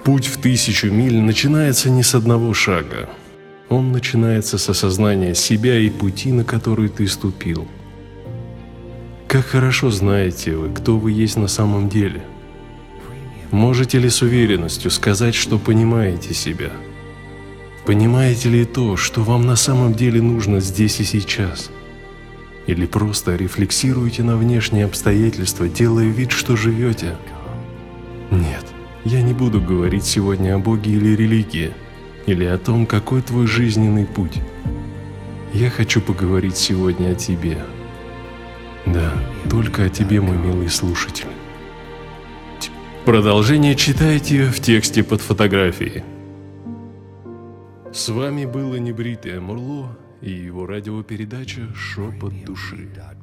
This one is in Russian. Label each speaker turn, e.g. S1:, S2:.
S1: Путь в 1000 миль начинается не с одного шага. Он начинается с осознания себя и пути, на который ты ступил. Как хорошо знаете вы, кто вы есть на самом деле? Можете ли с уверенностью сказать, что понимаете себя? Понимаете ли то, что вам на самом деле нужно здесь и сейчас? Или просто рефлексируете на внешние обстоятельства, делая вид, что живете? Нет, я не буду говорить сегодня о Боге или религии, или о том, какой твой жизненный путь. Я хочу поговорить сегодня о тебе. Да, только о тебе, мой милый слушатель. Продолжение читайте в тексте под фотографией. С вами было Небритое Мурло и его радиопередача «Шепот души».